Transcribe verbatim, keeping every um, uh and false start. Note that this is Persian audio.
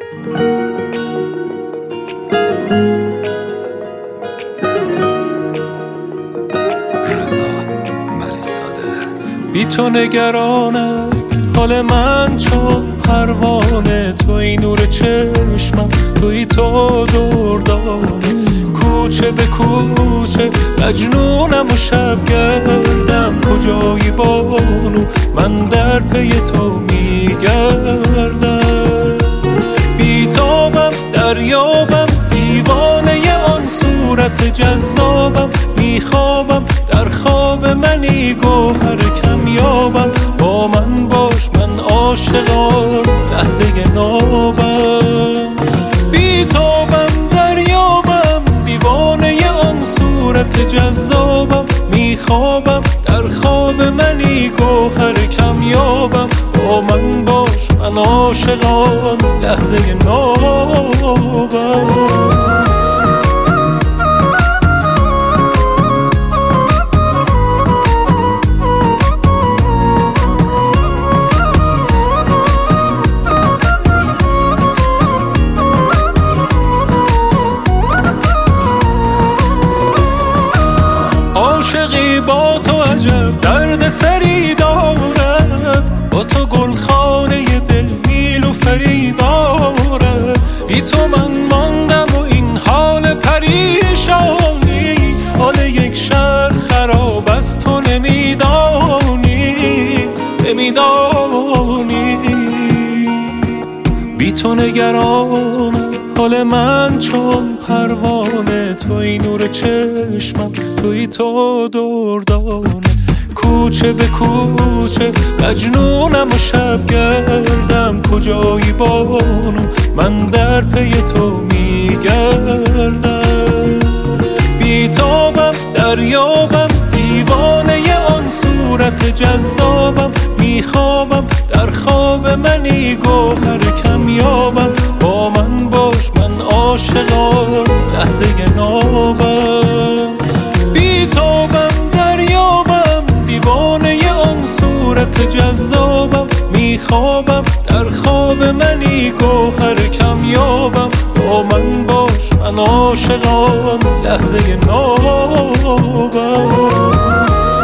بی تو نگرانم حال من چون پروانه، توی نور چشمم، توی تو دردانه، کوچه به کوچه مجنونم و شب گردم، کجایی بانو من در پی تو میگردم. بیتابم دریابم دیوانه آن صورت جذابم، میخوابم در خواب منی گوهر کمیابم، با من باش من عاشقان لحظه نابم. بیتابم دریابم دیوانه آن صورت جذابم، میخوابم در خواب منی گوهر کمیابم، با من باش من عاشقان لحظه نابم. عاشقی با تو عجب درد سری دارد، با تو گلخانه دل نیل و فری دارد. بی تو من ماندم و این حال پریشانی، حال یک شهر خراب از تو نمیدانی نمیدانی. بی تو نگرانم حال من چون پروانه، توی نور چشمم، توی تو دردانه، کوچه به کوچه مجنونم و شب گردم، کجایی بانو من در پی تو میگردم. بیتابم دریابم دیوانه آن صورت جذابم، میخوابم در خواب منی گوهر کمیابم، با من باش من عاشقان لحظه نابم. بیتابم دریابم دیوانه آن صورت جذابم، میخوابم در خواب منی گوهر کمیابم، با من باش من عاشقان لحظه نابم.